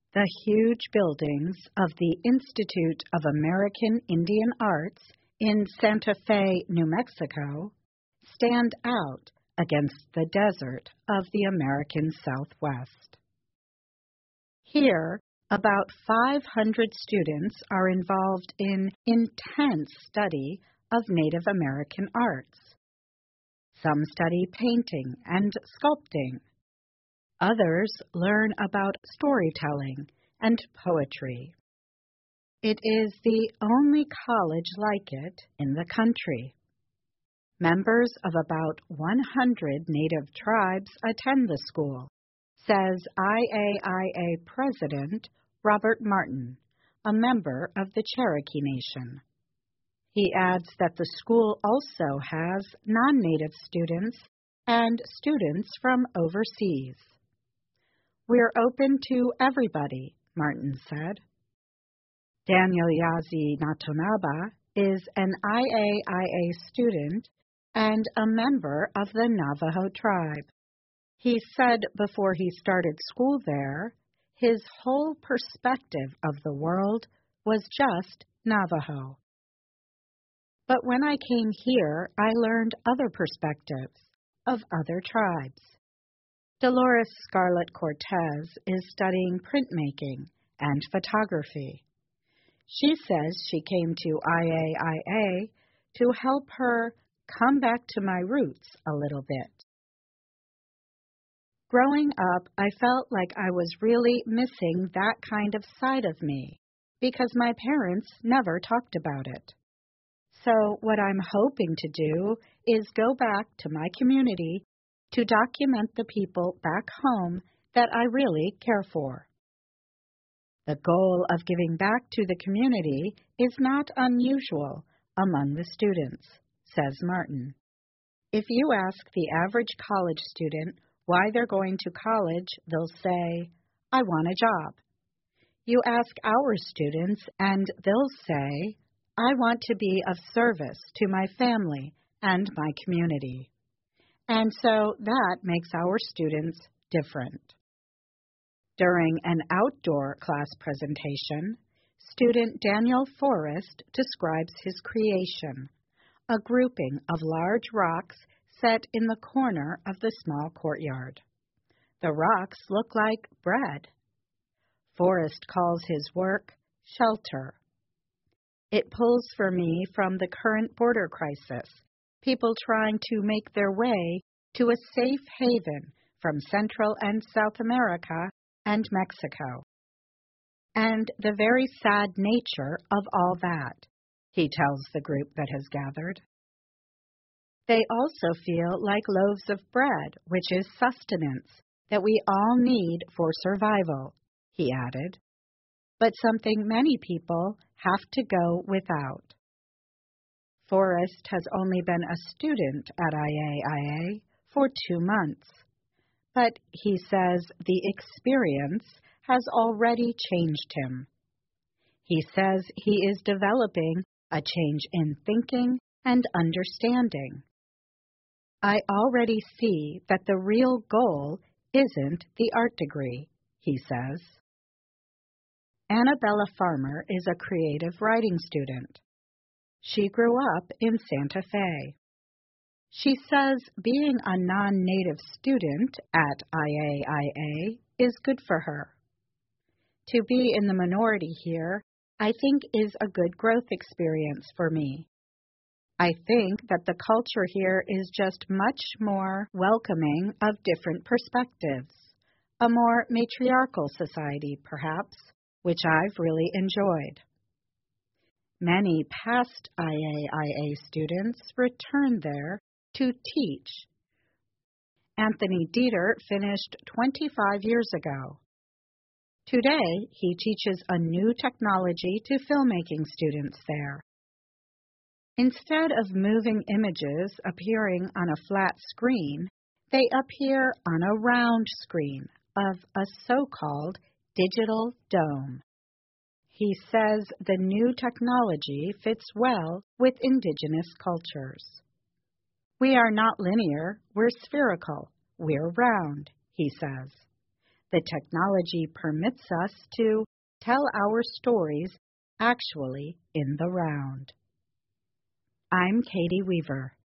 The huge buildings of the Institute of American Indian Arts in Santa Fe, New Mexico, stand out against the desert of the American Southwest. Here, about 500 students are involved in intense study of Native American arts. Some study painting and sculpting. Others learn about storytelling and poetry. It is the only college like it in the country. Members of about 100 Native tribes attend the school, says IAIA President Robert Martin, a member of the Cherokee Nation. He adds that the school also has non-Native students and students from overseas. We're open to everybody, Martin said. Daniel Yazi Natonaba is an IAIA student and a member of the Navajo tribe. He said before he started school there, his whole perspective of the world was just Navajo. But when I came here, I learned other perspectives of other tribes. Dolores Scarlett Cortez is studying printmaking and photography. She says she came to IAIA to help her come back to my roots a little bit. Growing up, I felt like I was really missing that kind of side of me because my parents never talked about it. So what I'm hoping to do is go back to my community to document the people back home that I really care for. The goal of giving back to the community is not unusual among the students, says Martin. If you ask the average college student why they're going to college, they'll say, "I want a job." You ask our students, and they'll say, "I want to be of service to my family and my community." And so that makes our students different. During an outdoor class presentation, student Daniel Forrest describes his creation, a grouping of large rocks set in the corner of the small courtyard. The rocks look like bread. Forrest calls his work shelter. It pulls for me from the current border crisis, people trying to make their way to a safe haven from Central and South America and Mexico. And the very sad nature of all that, he tells the group that has gathered. They also feel like loaves of bread, which is sustenance that we all need for survival, he added, but something many people have to go without. Forrest has only been a student at IAIA for 2 months, but he says the experience has already changed him. He says he is developing a change in thinking and understanding. I already see that the real goal isn't the art degree, he says. Annabella Farmer is a creative writing student. She grew up in Santa Fe. She says being a non-native student at IAIA is good for her. To be in the minority here, I think, is a good growth experience for me. I think that the culture here is just much more welcoming of different perspectives, a more matriarchal society, perhaps, which I've really enjoyed. Many past IAIA students return there to teach. Anthony Dieter finished 25 years ago. Today, he teaches a new technology to filmmaking students there. Instead of moving images appearing on a flat screen, they appear on a round screen of a so-called digital dome. He says the new technology fits well with indigenous cultures. We are not linear, we're spherical, we're round, he says. The technology permits us to tell our stories actually in the round. I'm Katie Weaver.